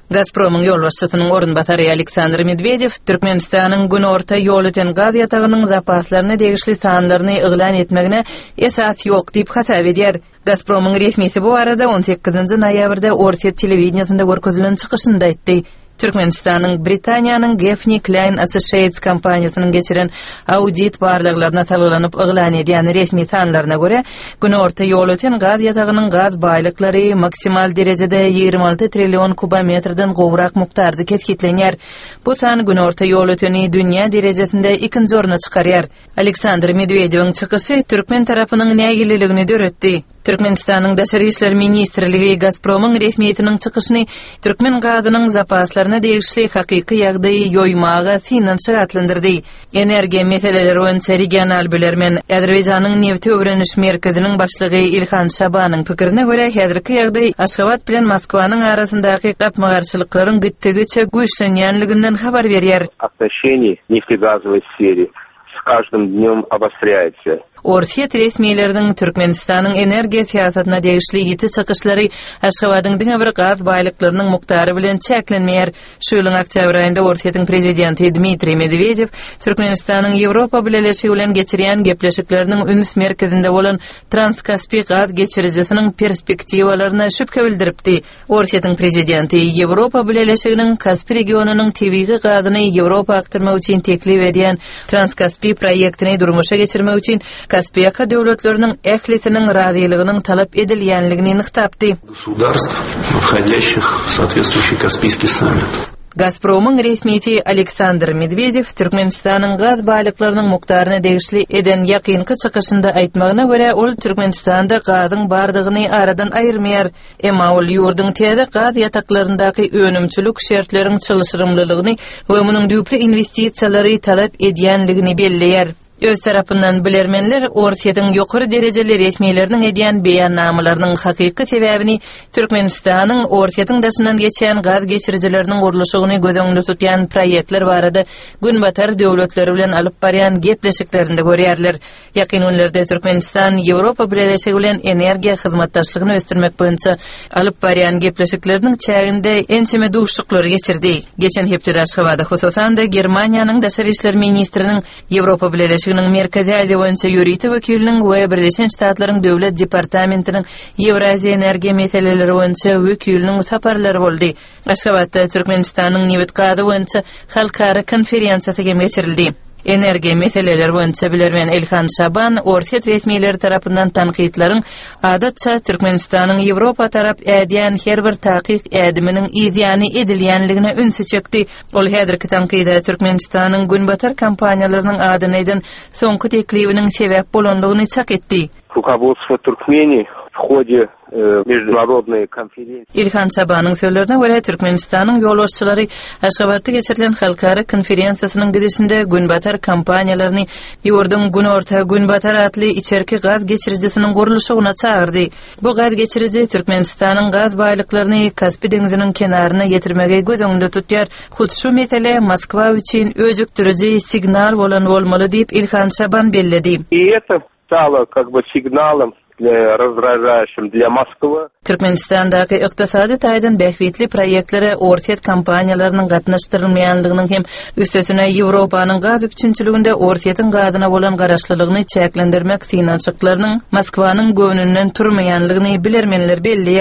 Gazprom'un yol başçysynyň orunbatary Aleksandr Medvedew Türkmenistanyň gün orta ýol öten gaz ýatagynyň zapaslaryny degişli sanlaryny eglan etmegine esas ýok diýip hasap edýär. Gazprom'un resmisi bu arada 18 noýabrda Orset telewizionyasynda görkezilen çykyşynda aýtdy. Türkmenistanyň Britaniýanyň Gaffney Klein Associates kompaniýasynyň geçiren audit barlyklaryna salgylanyp eglan edýän resmi sanlaryna görä, gün orta ýol öten gaz ýatagynyň gaz baýlyklary maksimal derejede 26 trillion kubometrden gowrak mukdarda kesgitlenýär. Bu san gün orta ýol öteni dünýä derejesinde ikinji orna çykarýar. Aleksandr Medvedewiň çykyşy Türkmen tarapynyň nägililigini döretdi. Türkmenistanyň Daşary işler ministrligi Gazprom'un resmiýetiniň çykyşyny Türkmen gazynyň zapaslaryna degişli hakyky ýagdaýy ýoýmaga finansiýa atlandyrdy. Energiýa meseleleri boýunça regional bölermen Azerbaýjanyň neft öwreniş merkeziniň başlygy Ilhan Şabanyň pikirine görä, häzirki ýagdaýy Aşgabat bilen Moskwanyň arasyndaky gapmagarçylyklaryň gittegiçe güýçlenýänliginden habar berýär. Отношения нефтегазовой сфере с каждым днём обостряется. Orset resmiýetleriniň Türkmenistanyň energiýa siýasatyna degişli ýiti çykyşlary Aşgabatyň diňe bir gaz baýlyklarynyň muktary bilen çäklenmeýär. Şu ýylyň oktýabr aýynda Orset'iň prezidenti Dmitri Medvedew Türkmenistanyň Ýewropa bileşigi bilen geçirýän gepleşikleriniň üns merkezinde bolan Transkaspy gaz geçirijisiniň perspektiwalaryna şüphe bildiripdi. Orset'iň prezidenti Ýewropa bileşiginiň Kaspy regionunyň tebigy gazyny Ýewropa aktarmak üçin teklip edýän Transkaspy proýektini durmuşa geçirmek üçin Kaspiyaka döwletleriniň ählisiniň razylygynyň talap edilýänligini nyktapdy. Государств, входящих в соответствующий Каспийский саммит. Gazprom'un resmiýeti Aleksandr Medvedew Türkmenistanyň gaz baýlyklarynyň mukdaryny degişli eden ýakynky çykyşynda aýtmagyna görä, ol Türkmenistanda gazyň bardygyny aradan aýyrmaýar. Emma ol ýurduň täze gaz ýataklaryndaky önümçilik şertleriň çylşyrymlylygyny we munyň düýpli investisiýalary talap edýänligini belleýär. Öz tarapyndan bilermenler Orset'iň ýokary derejeli resmiýetleriniň edýän beýannamalarynyň hakyky sebäbini Türkmenistanyň Orset'iň daşyndan geçen gaz geçirijileriniň gurulşygyny göz öňünde tutýan proýektler barada günbatar döwletleri bilen alyp barýan gepleşiklerinde görýärler. Ýakyn günlerde Türkmenistan Ýewropa bileşigi bilen energiýa hyzmatdaşlygyny ösdürmek boýunça alyp barýan gepleşikleriniň çäginde enseme duşuklary geçirdi. Geçen hepde Aşgabatda hususan da Germaniýanyň Daşary işler ministriniň Ýewropa bileşigi Merkezi Aziýa boýunça ýöriýeti wekiliniň we Birleşen Ştatlaryň döwlet departamentiniň Ewraziýa energiýa meseleleri boýunça wekiliniň saparlary boldy. Aşgabatda Türkmenistanyň neft gazy boýunça halkara konferensiýasy geçirildi. Energiýa meseleleri boýunça bilermen Ilhan Şaban Orset resmiýetleri tarapyndan tanqidlaryň adatça Türkmenistanyň Ýewropa tarap edýän her bir takyk ediminiň izýany edilýänligine ünsü çekdi. Ol häzirki tanqida Türkmenistanyň günbatar kompaniýalarynyň adyny eden soňky teklibiniň sebäp bolanlygyny çak etdi. Руководство Туркмении в ходе международной конференции. Ilhan Şabanyň sözlerine görä Türkmenistanyň ýolbaşçylary Aşgabatda geçirilen halkara konferensiýasynyň gidişinde günbatar kompaniýalaryny ýurdun gün orta günbatar atly içerki gaz geçirijisiniň gurulşygyna çağırdy. Bu gaz geçiriji Türkmenistanyň gaz baýlyklaryny Kaspy deňiziniň kenaryna getirmege göz öňünde tutýar. Hut şu mesele Moskwa üçin öjüktüriji signal bolmaly diýip Ilhan Şaban belledi. И это стало как бы сигналом раздражающим для Москвы. Türkmenistandaky ykdysady taýdan bähwitli proýektlere Orset kompaniýalarynyň gatnaşdyrylmaýanlygynyň hem üstesine Ýewropanyň gaz üçinçiliginde Orset'iň gazyna bolan garaşlylygyny çäklendirmek finansiýaklarynyň Moskwanyň göwnünden turmaýanlygyny bilermenler belli.